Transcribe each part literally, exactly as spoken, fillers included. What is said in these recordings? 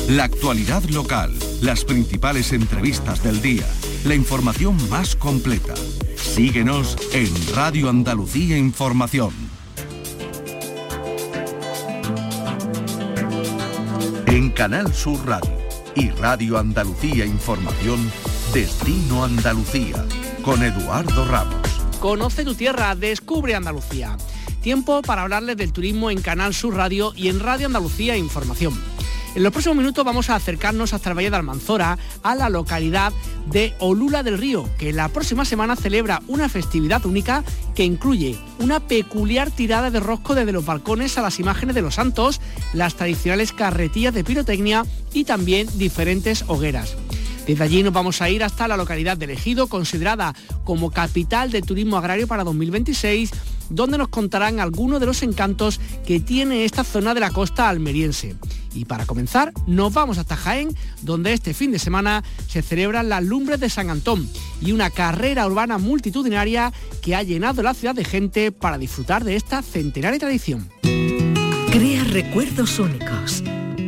La actualidad local, las principales entrevistas del día, la información más completa. Síguenos en Radio Andalucía Información. En Canal Sur Radio y Radio Andalucía Información, Destino Andalucía, con Eduardo Ramos. Conoce tu tierra, descubre Andalucía. Tiempo para hablarles del turismo en Canal Sur Radio y en Radio Andalucía Información. En los próximos minutos vamos a acercarnos hasta el Valle de Almanzora, a la localidad de Olula del Río, que la próxima semana celebra una festividad única que incluye una peculiar tirada de rosco desde los balcones a las imágenes de los santos, las tradicionales carretillas de pirotecnia y también diferentes hogueras. Desde allí nos vamos a ir hasta la localidad de Ejido, considerada como capital de turismo agrario para dos mil veintiséis, donde nos contarán algunos de los encantos que tiene esta zona de la costa almeriense. Y para comenzar, nos vamos hasta Jaén, donde este fin de semana se celebran las Lumbres de San Antón y una carrera urbana multitudinaria que ha llenado la ciudad de gente para disfrutar de esta centenaria tradición. Crea recuerdos únicos.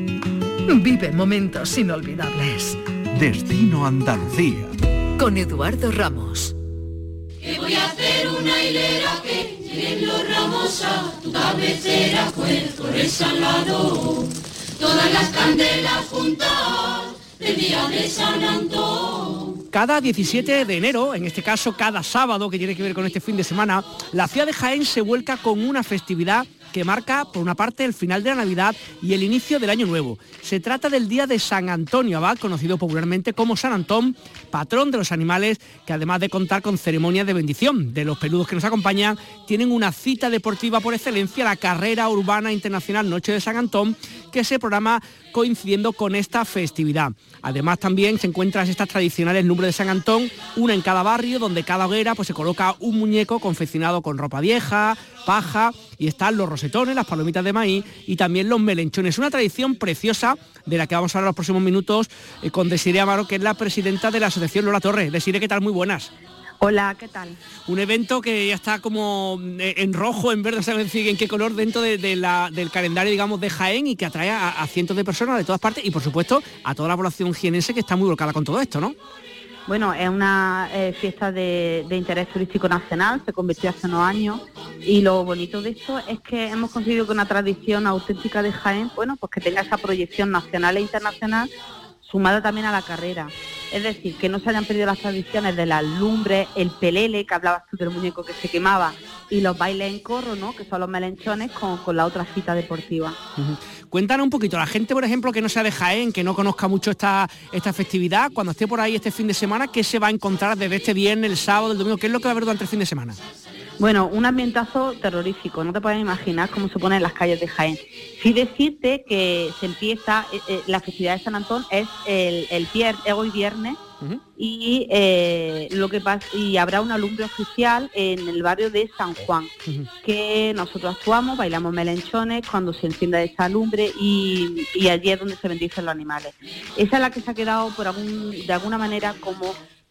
Vive momentos inolvidables. Destino Andalucía. Con Eduardo Ramos. Que voy a hacer una hilera que lleguen los ramos a tu cabecera, pues por el salado. Todas las candelas juntas del día de San Antón. Cada diecisiete de enero, en este caso cada sábado, que tiene que ver con este fin de semana, la ciudad de Jaén se vuelca con una festividad que marca, por una parte, el final de la Navidad y el inicio del Año Nuevo. Se trata del Día de San Antonio Abad, conocido popularmente como San Antón, patrón de los animales, que además de contar con ceremonias de bendición de los peludos que nos acompañan, tienen una cita deportiva por excelencia, la Carrera Urbana Internacional Noche de San Antón, que se programa coincidiendo con esta festividad. Además también se encuentran estas tradicionales lumbres de San Antón, una en cada barrio, donde cada hoguera pues se coloca un muñeco confeccionado con ropa vieja, paja, y están los rosetones, las palomitas de maíz y también los melenchones. Una tradición preciosa de la que vamos a hablar en los próximos minutos eh, con Desiree Amaro, que es la presidenta de la Asociación Lola Torres. Desiree, ¿qué tal? Muy buenas. Hola, ¿qué tal? Un evento que ya está como en rojo, en verde, no sé decir en qué color, dentro de, de la, del calendario, digamos, de Jaén, y que atrae a, a cientos de personas de todas partes y, por supuesto, a toda la población jienense que está muy volcada con todo esto, ¿no? Bueno, es una eh, fiesta de, de interés turístico nacional, se convirtió hace unos años, y lo bonito de esto es que hemos conseguido que una tradición auténtica de Jaén, bueno, pues que tenga esa proyección nacional e internacional, sumada también a la carrera. Es decir, que no se hayan perdido las tradiciones de las lumbres, el pelele, que hablabas tú del muñeco que se quemaba, y los bailes en corro, ¿no?, que son los melenchones, con, con la otra cita deportiva. Uh-huh. Cuéntanos un poquito, la gente, por ejemplo, que no sea de Jaén, que no conozca mucho esta, esta festividad, cuando esté por ahí este fin de semana, ¿qué se va a encontrar desde este viernes, el sábado, el domingo? ¿Qué es lo que va a haber durante el fin de semana? Bueno, un ambientazo terrorífico, no te puedes imaginar cómo se pone en las calles de Jaén. Sí decirte que se empieza, eh, eh, la festividad de San Antón es el, el vier, hoy viernes, uh-huh. y eh, lo que pasa, y habrá una lumbre oficial en el barrio de San Juan, uh-huh. que nosotros actuamos, bailamos melenchones cuando se encienda esa lumbre, y, y allí es donde se bendicen los animales. Esa es la que se ha quedado por algún, de alguna manera como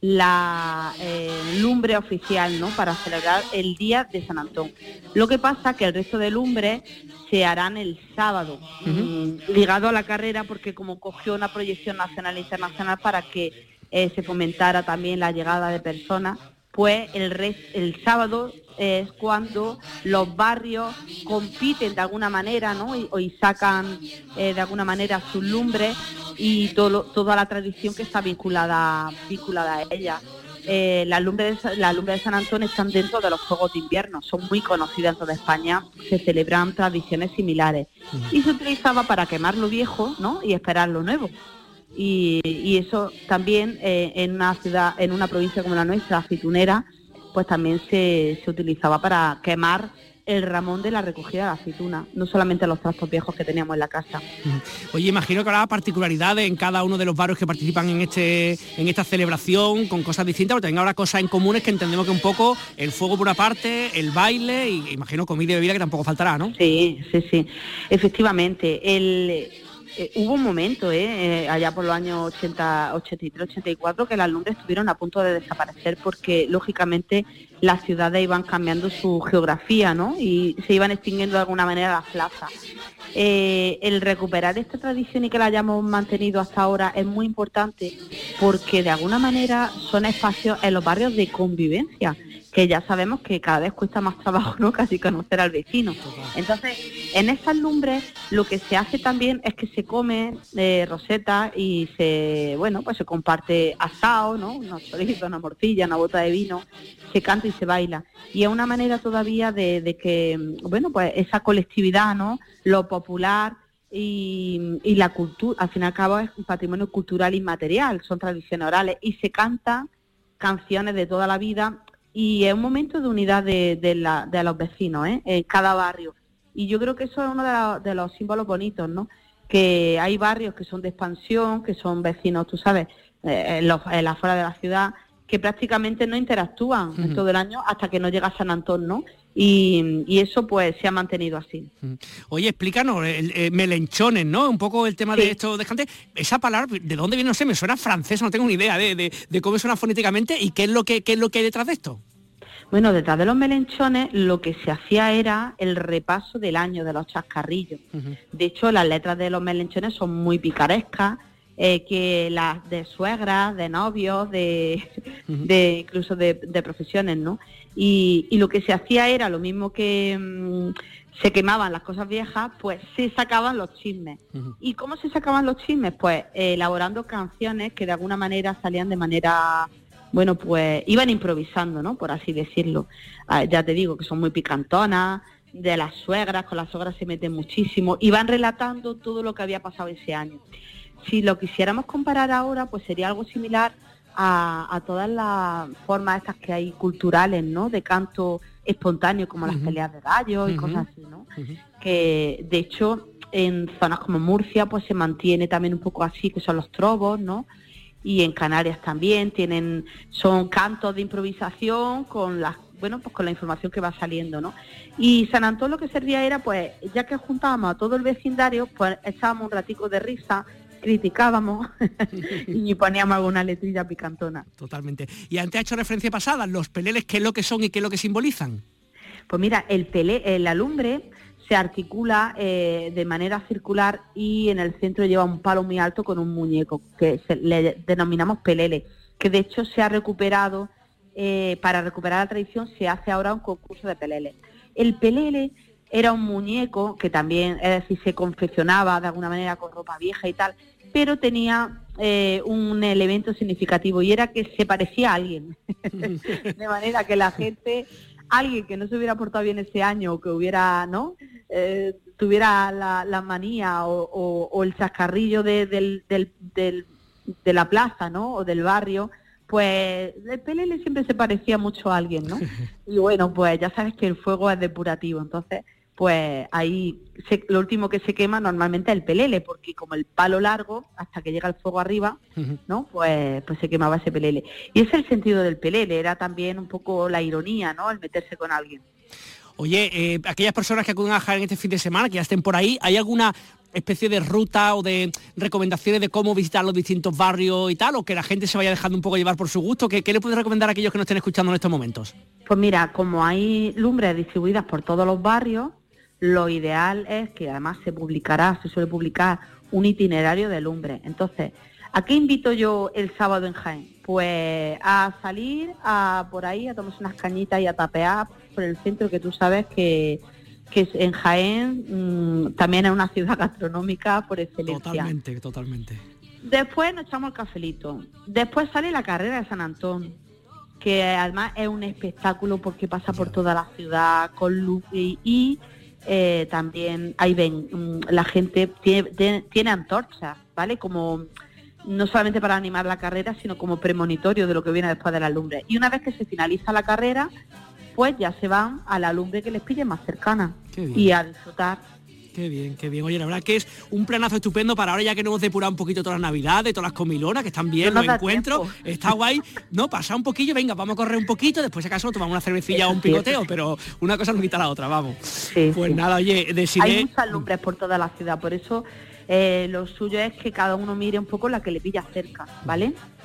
la eh, lumbre oficial, ¿no?, para celebrar el Día de San Antón. Lo que pasa que el resto de lumbres se harán el sábado, uh-huh. mmm, ligado a la carrera, porque como cogió una proyección nacional e internacional para que eh, se fomentara también la llegada de personas, pues el, res, el sábado es cuando los barrios compiten de alguna manera, ¿no?, y, y sacan eh, de alguna manera sus lumbres y todo, toda la tradición que está vinculada, vinculada a ella. Eh, las lumbres de, la lumbre de San Antón están dentro de los Juegos de Invierno, son muy conocidas en toda España, se celebran tradiciones similares. Y se utilizaba para quemar lo viejo, ¿no?, y esperar lo nuevo. Y, y eso también eh, en una ciudad, en una provincia como la nuestra, aceitunera, pues también se, se utilizaba para quemar el ramón de la recogida de la aceituna, no solamente los trastos viejos que teníamos en la casa. Oye, imagino que habrá particularidades en cada uno de los barrios que participan en este en esta celebración, con cosas distintas, pero también habrá cosas en comunes que entendemos que un poco el fuego por una parte, el baile, y imagino comida y bebida que tampoco faltará, ¿no? Sí, sí, sí, efectivamente. El... Eh, hubo un momento, eh, eh, allá por los años ochenta, ochenta y tres, ochenta y cuatro, que las lumbres estuvieron a punto de desaparecer porque, lógicamente, las ciudades iban cambiando su geografía, ¿no?, y se iban extinguiendo de alguna manera las plazas. eh, el recuperar esta tradición y que la hayamos mantenido hasta ahora es muy importante, porque de alguna manera son espacios en los barrios de convivencia, que ya sabemos que cada vez cuesta más trabajo, ¿no?, casi conocer al vecino. Entonces, en esas lumbres lo que se hace también es que se come eh, roseta y se, bueno, pues se comparte asado, ¿no?, unos chorizos, una morcilla, una bota de vino, se canta y se baila. Y es una manera todavía de, de que, bueno, pues esa colectividad, ¿no?, lo popular y, y la cultura, al fin y al cabo es un patrimonio cultural inmaterial, son tradiciones orales y se cantan canciones de toda la vida. Y es un momento de unidad de, de, la, de los vecinos, ¿eh?, en cada barrio. Y yo creo que eso es uno de, la, de los símbolos bonitos, ¿no?, que hay barrios que son de expansión, que son vecinos, tú sabes, eh, en, los, en la afuera de la ciudad, que prácticamente no interactúan uh-huh. en todo el año hasta que no llega San Antón, ¿no? Y, y eso pues se ha mantenido así. Oye, explícanos, el, el, melenchones, ¿no? Un poco el tema sí. de esto de gente. Esa palabra, ¿de dónde viene? No sé, me suena francés, no tengo ni idea de, de, de cómo suena fonéticamente y qué es lo que qué es lo que hay detrás de esto. Bueno, detrás de los melenchones lo que se hacía era el repaso del año de los chascarrillos. Uh-huh. De hecho, las letras de los melenchones son muy picarescas, eh, que las de suegras, de novios, de, uh-huh. de incluso de, de profesiones, ¿no? Y, y lo que se hacía era lo mismo que mmm, se quemaban las cosas viejas, pues se sacaban los chismes. Uh-huh. ¿Y cómo se sacaban los chismes? Pues eh, elaborando canciones que de alguna manera salían de manera... Bueno, pues iban improvisando, ¿no?, por así decirlo. Ah, ya te digo que son muy picantonas, de las suegras, con las suegras se meten muchísimo, y van relatando todo lo que había pasado ese año. Si lo quisiéramos comparar ahora, pues sería algo similar a, a todas las formas estas que hay culturales, ¿no?, de canto espontáneo, como uh-huh. las peleas de gallos y uh-huh. cosas así, ¿no? Uh-huh. Que, de hecho, en zonas como Murcia, pues se mantiene también un poco así, que son los trovos, ¿no?, y en Canarias también tienen, son cantos de improvisación con las, bueno, pues con la información que va saliendo, ¿no? Y San Antón lo que servía era, pues, ya que juntábamos a todo el vecindario, pues echábamos un ratico de risa, criticábamos y poníamos alguna letrilla picantona. Totalmente. Y antes ha hecho referencia pasada, los peleles, ¿qué es lo que son y qué es lo que simbolizan? Pues mira, el pelé, la lumbre se articula eh, de manera circular y en el centro lleva un palo muy alto con un muñeco, que se, le denominamos pelele, que de hecho se ha recuperado, eh, para recuperar la tradición se hace ahora un concurso de pelele. El pelele era un muñeco que también, es decir, se confeccionaba de alguna manera con ropa vieja y tal, pero tenía eh, un elemento significativo y era que se parecía a alguien, de manera que la gente... alguien que no se hubiera portado bien ese año o que hubiera, ¿no?, eh, tuviera la, la manía o, o, o el chascarrillo de, del, del, del, de la plaza, ¿no?, o del barrio, pues el pelele siempre se parecía mucho a alguien, ¿no? Y bueno, pues ya sabes que el fuego es depurativo, entonces pues ahí se, lo último que se quema normalmente es el pelele, porque como el palo largo, hasta que llega el fuego arriba, ¿no?, pues, pues se quemaba ese pelele. Y ese es el sentido del pelele, era también un poco la ironía, ¿no?, el meterse con alguien. Oye, eh, aquellas personas que acuden a Jaén este fin de semana, que ya estén por ahí, ¿hay alguna especie de ruta o de recomendaciones de cómo visitar los distintos barrios y tal, o que la gente se vaya dejando un poco llevar por su gusto? ¿Qué, qué le puedes recomendar a aquellos que nos estén escuchando en estos momentos? Pues mira, como hay lumbres distribuidas por todos los barrios, lo ideal es que además se publicará, se suele publicar un itinerario de lumbre. Entonces, ¿a qué invito yo el sábado en Jaén? Pues a salir a por ahí, a tomarse unas cañitas y a tapear por el centro, que tú sabes que, que en Jaén mmm, también es una ciudad gastronómica por excelencia. Totalmente, totalmente. Después nos echamos el cafelito. Después sale la carrera de San Antón, que además es un espectáculo porque pasa por toda la ciudad con luz y... y Eh, también ahí ven, la gente tiene, tiene, tiene antorchas, ¿vale? Como no solamente para animar la carrera, sino como premonitorio de lo que viene después de la lumbre. Y una vez que se finaliza la carrera, pues ya se van a la lumbre que les pille más cercana y a disfrutar. Qué bien, qué bien. Oye, la verdad que es un planazo estupendo para ahora, ya que nos hemos depurado un poquito todas las navidades, todas las comilonas, que están bien, los encuentros. Tiempo. Está guay. No, pasa un poquillo, venga, vamos a correr un poquito, después si acaso tomamos una cervecilla o un picoteo, pero una cosa no quita la otra, vamos. Sí, pues sí. Nada, oye, deciré... Hay muchas lumbres por toda la ciudad, por eso eh, lo suyo es que cada uno mire un poco la que le pilla cerca, ¿vale?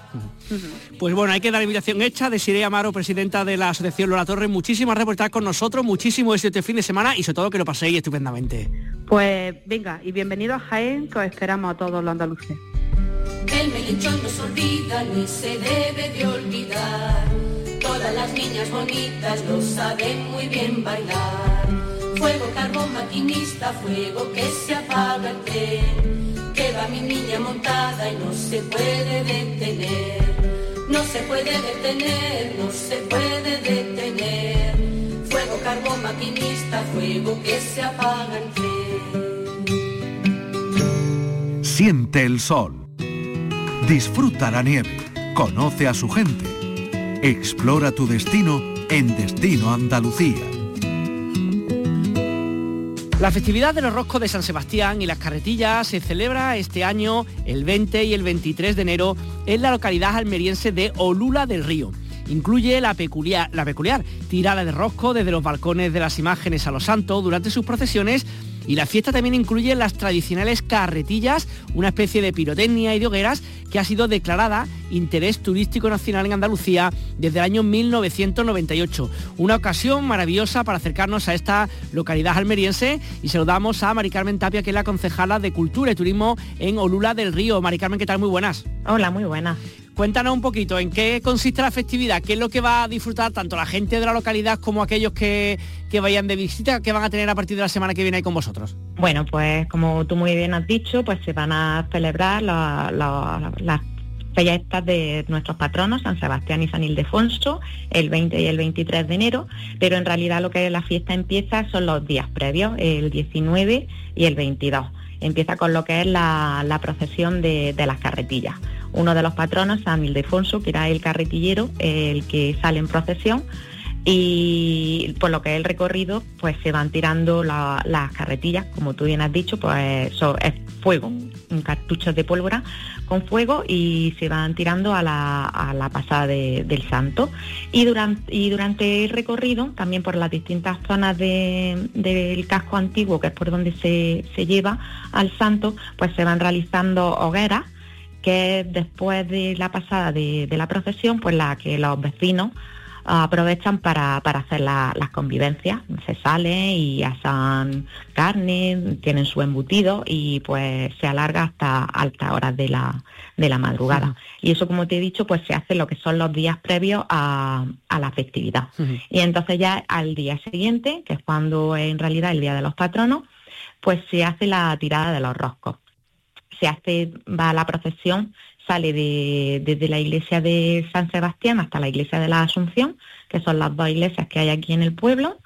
Pues bueno, hay que dar la invitación hecha. Desiree Amaro, presidenta de la Asociación Lola Torres, muchísimas gracias por estar con nosotros, muchísimo éxito este fin de semana y sobre todo que lo paséis estupendamente. Pues venga, y bienvenido a Jaén, que os esperamos a todos los andaluces. El melenchón no se olvida ni se debe de olvidar. Todas las niñas bonitas lo saben muy bien bailar. Fuego, carbón, maquinista, fuego que se apaga el tren. Que va mi niña montada y no se puede detener. No se puede detener, no se puede detener. Fuego, carbón, maquinista, fuego que se apaga el tren. Siente el sol. Disfruta la nieve. Conoce a su gente. Explora tu destino en Destino Andalucía. La festividad de los roscos de San Sebastián y las carretillas se celebra este año el veinte y el veintitrés de enero en la localidad almeriense de Olula del Río. Incluye la peculiar, la peculiar tirada de rosco desde los balcones de las imágenes a los santos durante sus procesiones, y la fiesta también incluye las tradicionales carretillas, una especie de pirotecnia y de hogueras que ha sido declarada Interés Turístico Nacional en Andalucía desde el año mil novecientos noventa y ocho. Una ocasión maravillosa para acercarnos a esta localidad almeriense, y saludamos a Mari Carmen Tapia, que es la concejala de Cultura y Turismo en Olula del Río. Mari Carmen, ¿qué tal? Muy buenas. Hola, muy buenas. Cuéntanos un poquito en qué consiste la festividad, qué es lo que va a disfrutar tanto la gente de la localidad como aquellos que, que vayan de visita, que van a tener a partir de la semana que viene ahí con vosotros. Bueno, pues como tú muy bien has dicho, pues se van a celebrar la, la, las fiestas de nuestros patronos, San Sebastián y San Ildefonso, el veinte y el veintitrés de enero, pero en realidad lo que la fiesta empieza son los días previos, el diecinueve y el veintidós. Empieza con lo que es la, la procesión de, de las carretillas. Uno de los patronos, San Ildefonso, que era el carretillero, el que sale en procesión, y por lo que es el recorrido, pues se van tirando la, las carretillas, como tú bien has dicho, pues eso es fuego, un cartucho de pólvora con fuego, y se van tirando a la, a la pasada de, del santo. Y durante, y durante el recorrido, también por las distintas zonas de, del casco antiguo, que es por donde se, se lleva al santo, pues se van realizando hogueras, que es después de la pasada de, de la procesión, pues la que los vecinos aprovechan para, para hacer la, las convivencias. Se sale y asan carne, tienen su embutido, y pues se alarga hasta altas horas de la, de la madrugada. Sí. Y eso, como te he dicho, pues se hace lo que son los días previos a, a la festividad. Sí. Y entonces ya al día siguiente, que es cuando es en realidad el Día de los Patronos, pues se hace la tirada de los roscos. Se hace, va la procesión, sale de, desde la iglesia de San Sebastián hasta la iglesia de la Asunción, que son las dos iglesias que hay aquí en el pueblo,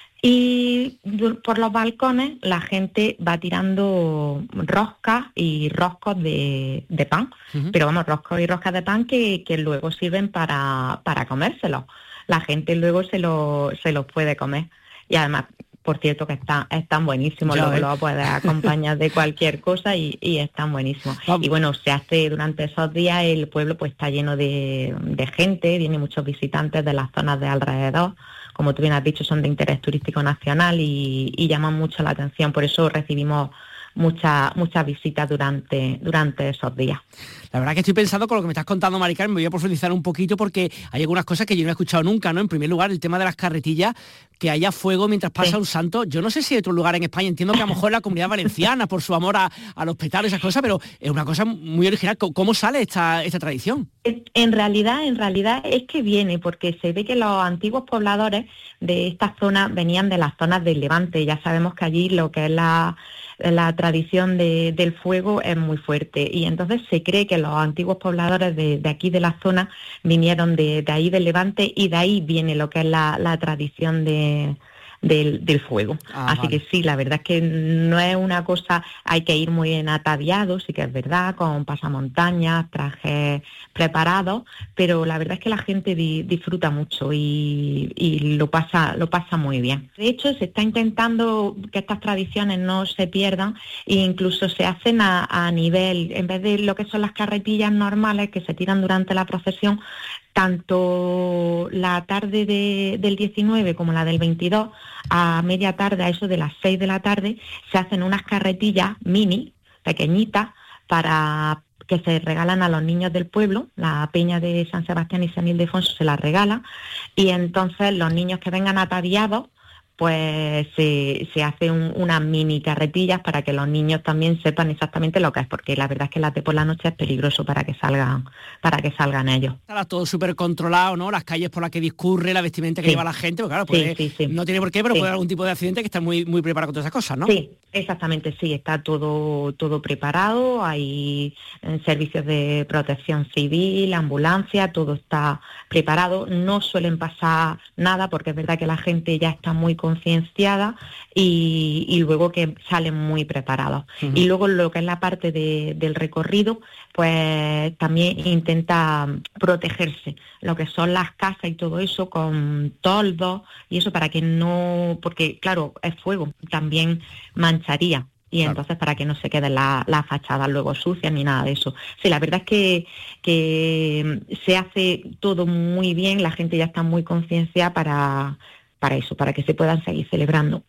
y por los balcones la gente va tirando roscas y roscos de, de pan, uh-huh. pero vamos, roscos y roscas de pan que, que luego sirven para, para comérselos. La gente luego se, lo, se los puede comer, y además, por cierto, que está, están buenísimos, luego lo puedes acompañar de cualquier cosa y, y están buenísimos. Vamos. Y bueno, se hace durante esos días, el pueblo pues está lleno de, de gente, vienen muchos visitantes de las zonas de alrededor, como tú bien has dicho, son de interés turístico nacional y, y llaman mucho la atención, por eso recibimos muchas muchas visitas durante durante esos días. La verdad que estoy pensando con lo que me estás contando, Mari Carmen, me voy a profundizar un poquito porque hay algunas cosas que yo no he escuchado nunca, ¿no? En primer lugar, el tema de las carretillas, que haya fuego mientras pasa sí. un santo. Yo no sé si hay otro lugar en España, entiendo que a lo mejor en la Comunidad Valenciana, por su amor a, a los petalos y esas cosas, pero es una cosa muy original. ¿Cómo sale esta, esta tradición? En realidad, en realidad es que viene, porque se ve que los antiguos pobladores de esta zona venían de las zonas del Levante. Ya sabemos que allí lo que es la... la tradición de, del fuego es muy fuerte, y entonces se cree que los antiguos pobladores de, de aquí de la zona vinieron de, de ahí del Levante, y de ahí viene lo que es la, la tradición de, del, del fuego. Ah, Así vale. que sí, la verdad es que no es una cosa, hay que ir muy bien ataviados, sí que es verdad, con pasamontañas, trajes preparados, pero la verdad es que la gente di, disfruta mucho y, y lo pasa lo pasa muy bien. De hecho, se está intentando que estas tradiciones no se pierdan, e incluso se hacen a, a nivel, en vez de lo que son las carretillas normales que se tiran durante la procesión, tanto la tarde de, del diecinueve como la del veintidós, a media tarde, a eso de las seis de la tarde, se hacen unas carretillas mini, pequeñitas, para que se regalan a los niños del pueblo. La peña de San Sebastián y San Ildefonso se la regala, y entonces los niños que vengan ataviados, pues se, se hace un, unas mini carretillas para que los niños también sepan exactamente lo que es, porque la verdad es que las de por la noche es peligroso para que salgan, para que salgan ellos. Está todo súper controlado, ¿no? Las calles por las que discurre, la vestimenta que sí. lleva la gente, pues claro, puede, sí, sí, sí. no tiene por qué, pero sí. puede haber algún tipo de accidente que está muy, muy preparado con todas esas cosas, ¿no? Sí, exactamente, sí, está todo, todo preparado, hay servicios de protección civil, ambulancia, todo está preparado, no suelen pasar nada porque es verdad que la gente ya está muy concienciada y, y luego que salen muy preparados. Uh-huh. Y luego lo que es la parte de, del recorrido, pues también intenta protegerse, lo que son las casas y todo eso con toldos y eso para que no, porque claro, es fuego, también mancharía. Y claro. entonces para que no se queden las la fachadas luego sucias ni nada de eso. Sí, la verdad es que, que se hace todo muy bien, la gente ya está muy concienciada para, para eso, para que se puedan seguir celebrando.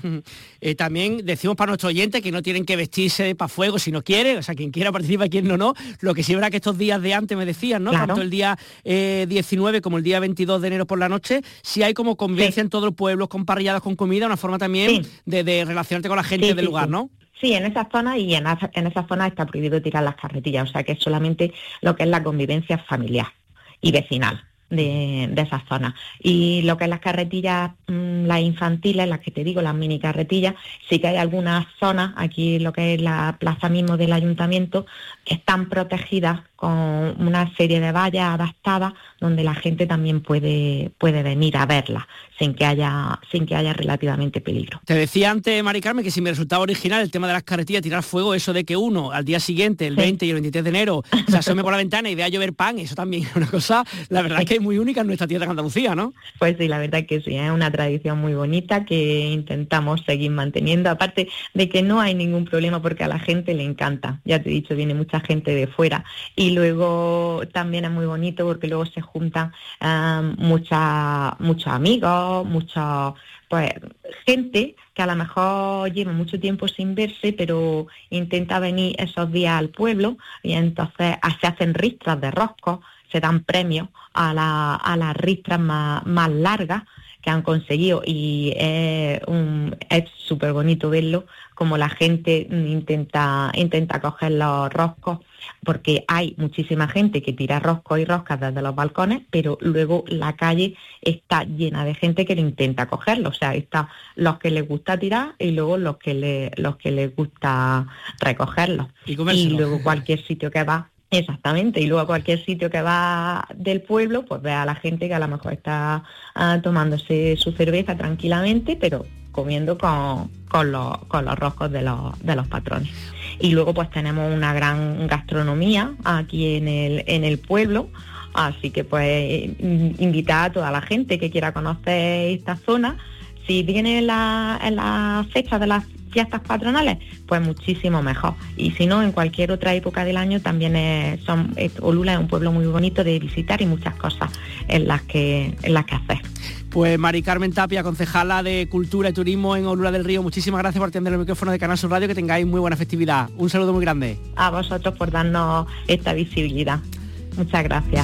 Eh, también decimos para nuestros oyentes que no tienen que vestirse para fuego si no quieren, o sea, quien quiera participa, quien no, no. Lo que sí verá que estos días de antes me decían, ¿no? Claro. Tanto el día eh, diecinueve como el día veintidós de enero por la noche, sí hay como convivencia sí. en todo el pueblo, con parrilladas, con comida, una forma también sí. de, de relacionarte con la gente sí, del sí, lugar, sí. ¿no? Sí, en esas zonas y en, en esas zonas está prohibido tirar las carretillas, o sea que es solamente lo que es la convivencia familiar y vecinal de, de esas zonas. Y lo que es las carretillas, mmm, las infantiles, las que te digo, las mini carretillas, sí que hay algunas zonas, aquí lo que es la plaza mismo del ayuntamiento, que están protegidas con una serie de vallas adaptadas donde la gente también puede, puede venir a verlas sin que haya sin que haya relativamente peligro. Te decía antes, Mari Carmen, que si me resultaba original el tema de las carretillas, tirar fuego, eso de que uno al día siguiente, el sí. veinte y el veintitrés de enero, se asome por la ventana y vea llover pan, eso también es una cosa, la verdad sí. es que es muy única en nuestra tierra de Andalucía, ¿no? Pues sí, la verdad es que sí, es una tradición muy bonita que intentamos seguir manteniendo, aparte de que no hay ningún problema porque a la gente le encanta, ya te he dicho, viene mucha gente de fuera, y luego también es muy bonito porque luego se juntan um, mucha, muchos amigos, mucha pues gente que a lo mejor lleva mucho tiempo sin verse, pero intenta venir esos días al pueblo y entonces se hacen ristras de roscos, se dan premios a, la, a las ristras más, más largas que han conseguido y es un, es súper bonito verlo como la gente intenta intenta coger los roscos, porque hay muchísima gente que tira roscos y roscas desde los balcones, pero luego la calle está llena de gente que le intenta cogerlo, o sea, está los que les gusta tirar y luego los que le, los que les gusta recogerlos. Y, y luego cualquier sitio que va. Exactamente, y luego a cualquier sitio que va del pueblo, pues ve a la gente que a lo mejor está uh, tomándose su cerveza tranquilamente, pero comiendo con, con, los, con los roscos de los, de los patrones. Y luego pues tenemos una gran gastronomía aquí en el, en el pueblo, así que pues invitar a toda la gente que quiera conocer esta zona. Si viene en la, en la fecha de las fiestas patronales, pues muchísimo mejor. Y si no, en cualquier otra época del año también es, son, es, Olula es un pueblo muy bonito de visitar y muchas cosas en las que, en las que hacer. Pues Mari Carmen Tapia, concejala de Cultura y Turismo en Olula del Río, muchísimas gracias por atender el micrófono de Canal Sur Radio, que tengáis muy buena festividad. Un saludo muy grande. A vosotros por darnos esta visibilidad. Muchas gracias.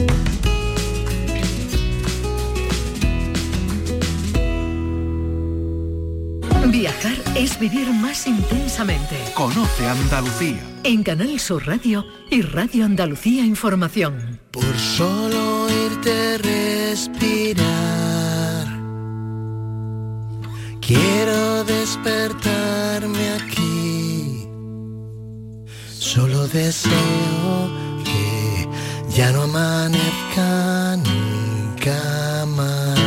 Viajar es vivir más intensamente. Conoce Andalucía. En Canal Sur Radio y Radio Andalucía Información. Por solo oírte respirar, quiero despertarme aquí. Solo deseo que ya no amanezca nunca más.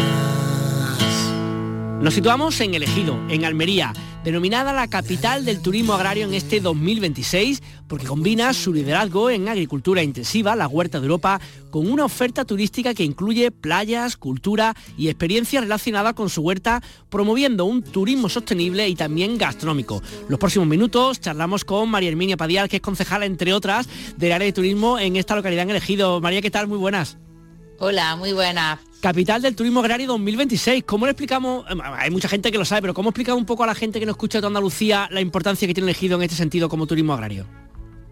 Nos situamos en El Ejido, en Almería, denominada la capital del turismo agrario en este dos mil veintiséis, porque combina su liderazgo en agricultura intensiva, la Huerta de Europa, con una oferta turística que incluye playas, cultura y experiencias relacionadas con su huerta, promoviendo un turismo sostenible y también gastronómico. Los próximos minutos charlamos con María Herminia Padial, que es concejala, entre otras, del área de turismo en esta localidad en El Ejido. María, ¿qué tal? Muy buenas. Hola, muy buenas. Capital del Turismo Agrario dos mil veintiséis. ¿Cómo le explicamos? Hay mucha gente que lo sabe, pero ¿cómo explicamos un poco a la gente que nos escucha de Andalucía la importancia que tiene El Ejido en este sentido como turismo agrario?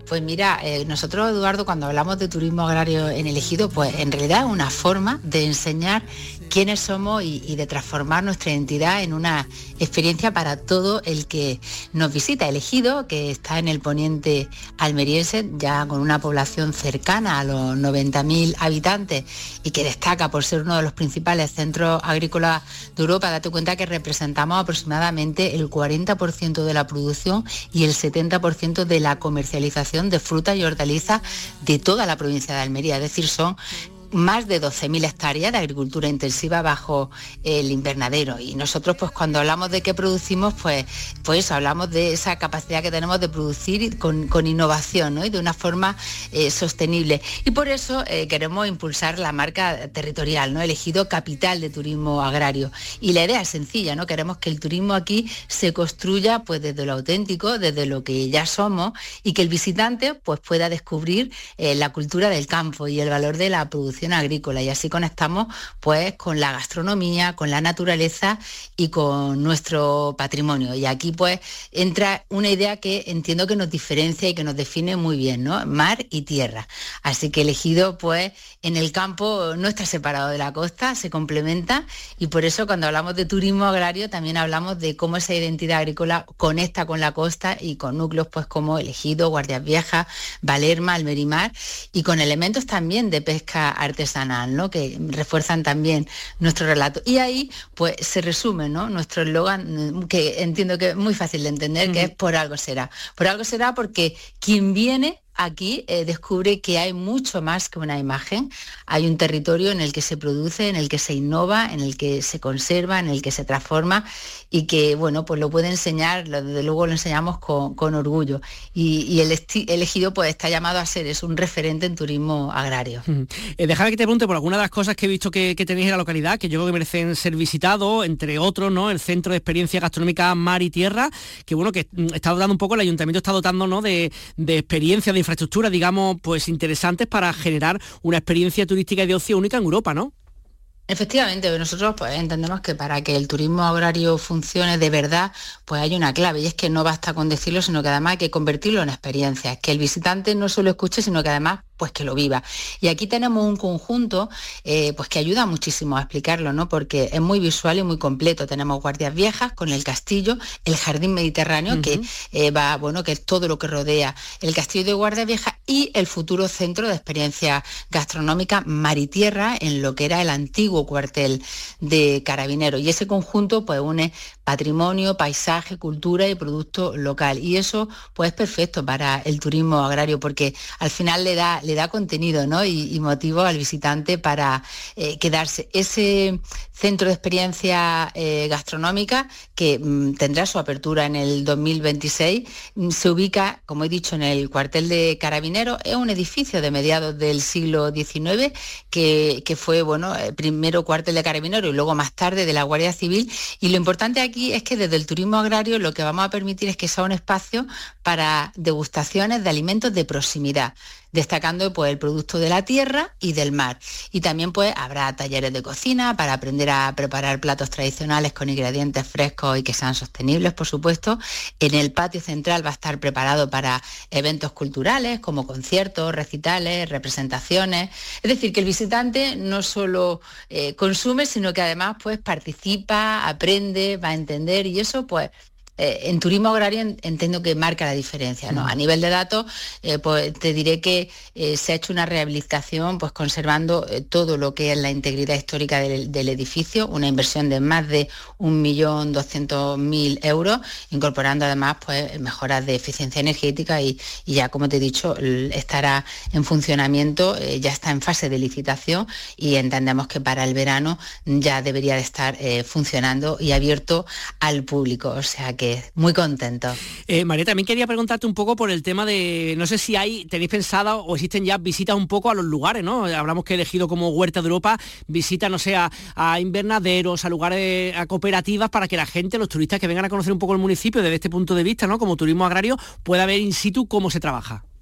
Pues mira, eh, nosotros, Eduardo, cuando hablamos de turismo agrario en el Ejido, pues en realidad es una forma de enseñar quiénes somos y, y de transformar nuestra identidad en una experiencia para todo el que nos visita. El Ejido, que está en el poniente almeriense, ya con una población cercana a los noventa mil habitantes y que destaca por ser uno de los principales centros agrícolas de Europa. Date cuenta que representamos aproximadamente el cuarenta por ciento de la producción y el setenta por ciento de la comercialización de frutas y hortalizas de toda la provincia de Almería, es decir, son más de doce mil hectáreas de agricultura intensiva bajo el invernadero. Y nosotros, pues cuando hablamos de qué producimos, pues, pues hablamos de esa capacidad que tenemos de producir con, con innovación, ¿no? Y de una forma eh, sostenible. Y por eso eh, queremos impulsar la marca territorial, ¿no? El Ejido capital de turismo agrario. Y la idea es sencilla, ¿no? Queremos que el turismo aquí se construya pues desde lo auténtico, desde lo que ya somos, y que el visitante pues pueda descubrir eh, la cultura del campo y el valor de la producción agrícola, y así conectamos pues con la gastronomía, con la naturaleza y con nuestro patrimonio. Y aquí pues entra una idea que entiendo que nos diferencia y que nos define muy bien, ¿no? Mar y tierra. Así que el Ejido pues en el campo no está separado de la costa, se complementa, y por eso cuando hablamos de turismo agrario también hablamos de cómo esa identidad agrícola conecta con la costa y con núcleos pues como el Ejido, Guardias Viejas, Valerma, Almerimar, y con elementos también de pesca artesanal, ¿no? Que refuerzan también nuestro relato. Y ahí pues se resume, ¿no? Nuestro eslogan, que entiendo que es muy fácil de entender, uh-huh. que es por algo será. Por algo será porque quien viene aquí eh, descubre que hay mucho más que una imagen. Hay un territorio en el que se produce, en el que se innova, en el que se conserva, en el que se transforma, y que, bueno, pues lo puede enseñar, lo, desde luego lo enseñamos con, con orgullo. Y, y el, esti- el Ejido pues está llamado a ser, es un referente en turismo agrario. Uh-huh. Eh, déjame que te pregunte por alguna de las cosas que he visto que, que tenéis en la localidad, que yo creo que merecen ser visitados, entre otros, ¿no? El Centro de Experiencia Gastronómica Mar y Tierra, que bueno, que está dotando un poco, el Ayuntamiento está dotando, ¿no? de, de experiencia, de infraestructura, digamos, pues interesantes para generar una experiencia turística y de ocio única en Europa, ¿no? Efectivamente, nosotros pues entendemos que para que el turismo agrario funcione de verdad, pues hay una clave, y es que no basta con decirlo, sino que además hay que convertirlo en experiencias, que el visitante no solo escuche, sino que además pues que lo viva. Y aquí tenemos un conjunto eh, pues que ayuda muchísimo a explicarlo, ¿no? Porque es muy visual y muy completo. Tenemos Guardias Viejas con el castillo, el Jardín Mediterráneo, uh-huh. que eh, va, bueno, que es todo lo que rodea el castillo de Guardias Viejas, y el futuro centro de experiencia gastronómica Mar y Tierra, en lo que era el antiguo cuartel de Carabineros. Y ese conjunto pues une patrimonio, paisaje, cultura y producto local. Y eso pues es perfecto para el turismo agrario, porque al final le da le da contenido, ¿no? y, y motivo al visitante para eh, quedarse. Ese centro de experiencia eh, gastronómica, que mm, tendrá su apertura en el dos mil veintiséis, mm, se ubica, como he dicho, en el cuartel de Carabineros. Es un edificio de mediados del siglo diecinueve que, que fue, bueno, primero cuartel de Carabineros y luego más tarde de la Guardia Civil. Y lo importante aquí es que desde el turismo agrario lo que vamos a permitir es que sea un espacio para degustaciones de alimentos de proximidad, destacando pues el producto de la tierra y del mar. Y también pues habrá talleres de cocina para aprender a preparar platos tradicionales con ingredientes frescos y que sean sostenibles, por supuesto. En el patio central va a estar preparado para eventos culturales como conciertos, recitales, representaciones. Es decir, que el visitante no solo eh, consume, sino que además pues participa, aprende, va a entender, y eso pues Eh, en turismo agrario entiendo que marca la diferencia, ¿no? A nivel de datos, eh, pues te diré que eh, se ha hecho una rehabilitación pues conservando eh, todo lo que es la integridad histórica del, del edificio, una inversión de más de un millón doscientos mil euros, incorporando además pues mejoras de eficiencia energética, y, y ya, como te he dicho, estará en funcionamiento, eh, ya está en fase de licitación, y entendemos que para el verano ya debería de estar eh, funcionando y abierto al público, o sea que muy contento. Eh, María, también quería preguntarte un poco por el tema de, no sé si hay, tenéis pensado o existen ya visitas un poco a los lugares, ¿no? Hablamos que he elegido como Huerta de Europa, visitas, no sé, a, a invernaderos, a lugares, a cooperativas, para que la gente, los turistas que vengan a conocer un poco el municipio desde este punto de vista, ¿no? Como turismo agrario, pueda ver in situ cómo se trabaja.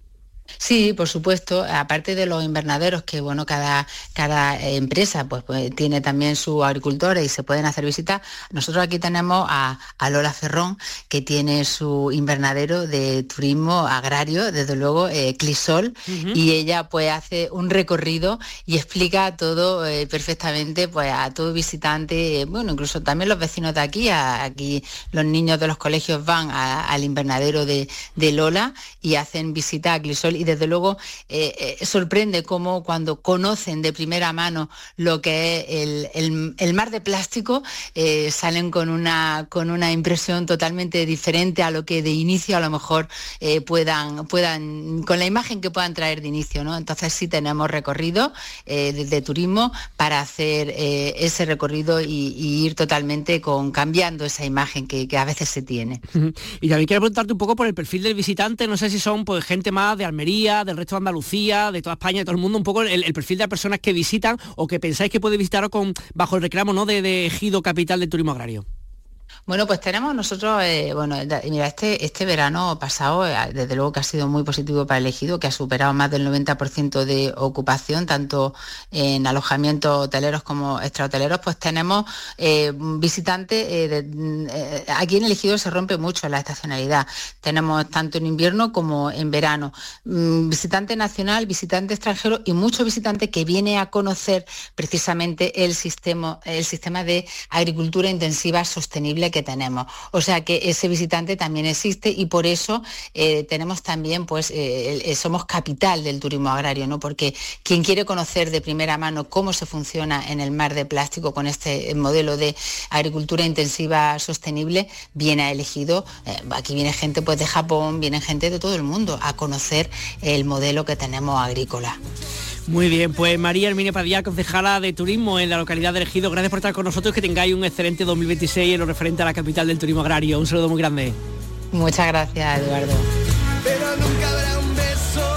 Sí, por supuesto, aparte de los invernaderos, que bueno, cada, cada empresa pues, pues tiene también sus agricultores y se pueden hacer visitas, nosotros aquí tenemos a, a Lola Ferrón, que tiene su invernadero de turismo agrario, desde luego eh, Clisol, uh-huh. y ella pues hace un recorrido y explica todo eh, perfectamente pues a todo visitante, eh, bueno, incluso también los vecinos de aquí, a, aquí los niños de los colegios van a, al invernadero de, de Lola y hacen visita a Clisol, y desde luego eh, eh, sorprende cómo cuando conocen de primera mano lo que es el, el, el mar de plástico, eh, salen con una, con una impresión totalmente diferente a lo que de inicio a lo mejor eh, puedan, puedan, con la imagen que puedan traer de inicio, ¿no? Entonces sí tenemos recorrido eh, de, de turismo para hacer eh, ese recorrido y, y ir totalmente con cambiando esa imagen que, que a veces se tiene. Y también quiero preguntarte un poco por el perfil del visitante, no sé si son pues gente más de Almería, del resto de Andalucía, de toda España, de todo el mundo, un poco el, el perfil de las personas que visitan o que pensáis que puede visitaros con, bajo el reclamo, ¿no?, de, de Ejido Capital del Turismo Agrario. Bueno, pues tenemos nosotros, eh, bueno, mira, este, este verano pasado, eh, desde luego que ha sido muy positivo para el Ejido, que ha superado más del noventa por ciento de ocupación, tanto en alojamientos hoteleros como extrahoteleros, pues tenemos eh, visitantes, eh, de, eh, aquí en el Ejido se rompe mucho la estacionalidad, tenemos tanto en invierno como en verano, mm, visitante nacional, visitante extranjero y muchos visitantes que vienen a conocer precisamente el sistema, el sistema de agricultura intensiva sostenible que tenemos, o sea que ese visitante también existe y por eso eh, tenemos también, pues eh, somos capital del turismo agrario, ¿no? Porque quien quiere conocer de primera mano cómo se funciona en el mar de plástico con este modelo de agricultura intensiva sostenible, viene a Elegido, eh, aquí viene gente pues de Japón, viene gente de todo el mundo a conocer el modelo que tenemos agrícola. Muy bien, pues María Herminia Padilla, concejala de turismo en la localidad de Ejido, gracias por estar con nosotros, que tengáis un excelente dos mil veintiséis en lo referente a la capital del turismo agrario. Un saludo muy grande. Muchas gracias, Eduardo. Pero nunca habrá un beso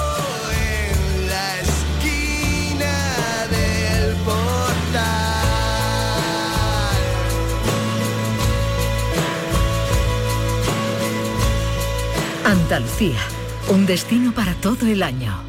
en la esquina del portal. Andalucía, un destino para todo el año.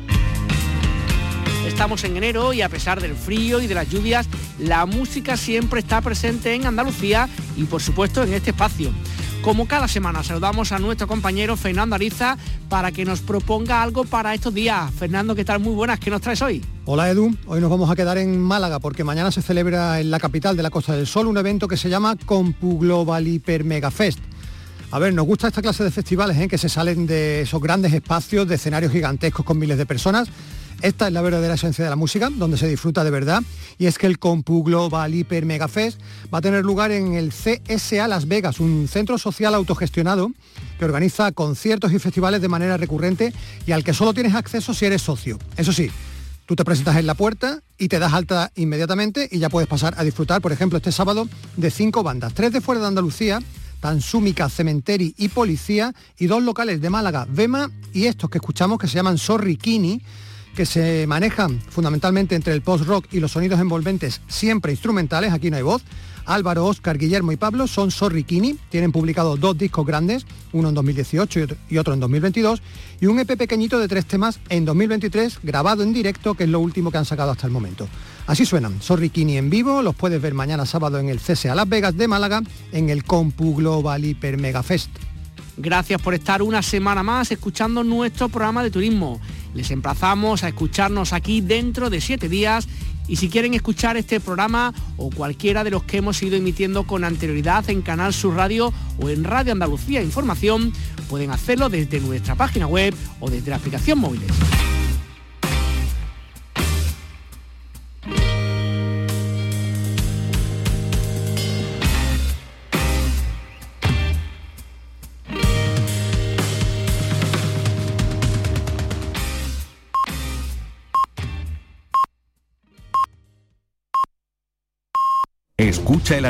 Estamos en enero y a pesar del frío y de las lluvias, la música siempre está presente en Andalucía y por supuesto en este espacio. Como cada semana saludamos a nuestro compañero Fernando Ariza para que nos proponga algo para estos días. Fernando, ¿qué tal? Muy buenas, ¿qué nos traes hoy? Hola Edu, hoy nos vamos a quedar en Málaga porque mañana se celebra en la capital de la Costa del Sol un evento que se llama CompuGlobal Hiper Mega Fest. A ver, nos gusta esta clase de festivales, ¿eh? que se salen de esos grandes espacios, de escenarios gigantescos con miles de personas. Esta es la verdadera esencia de la música, donde se disfruta de verdad, y es que el CompuGlobal Hiper Mega Fest va a tener lugar en el C S A Las Vegas, un centro social autogestionado que organiza conciertos y festivales de manera recurrente y al que solo tienes acceso si eres socio. Eso sí, tú te presentas en la puerta y te das alta inmediatamente y ya puedes pasar a disfrutar, por ejemplo, este sábado de cinco bandas, tres de fuera de Andalucía, Tansúmica, Cementeri y Policía, y dos locales de Málaga, Vema, y estos que escuchamos que se llaman Sorrikini, que se manejan fundamentalmente entre el post-rock y los sonidos envolventes siempre instrumentales, aquí no hay voz. Álvaro, Óscar, Guillermo y Pablo son Sorrikini, tienen publicados dos discos grandes, uno en dos mil dieciocho y otro, y otro en dos mil veintidós, y un E P pequeñito de tres temas en dos mil veintitrés, grabado en directo, que es lo último que han sacado hasta el momento. Así suenan, Sorrikini en vivo, los puedes ver mañana sábado en el C S A Las Vegas de Málaga, en el CompuGlobal Hiper Mega Fest. Gracias por estar una semana más escuchando nuestro programa de turismo. Les emplazamos a escucharnos aquí dentro de siete días y si quieren escuchar este programa o cualquiera de los que hemos ido emitiendo con anterioridad en Canal Sur Radio o en Radio Andalucía Información, pueden hacerlo desde nuestra página web o desde la aplicación móviles. Escucha el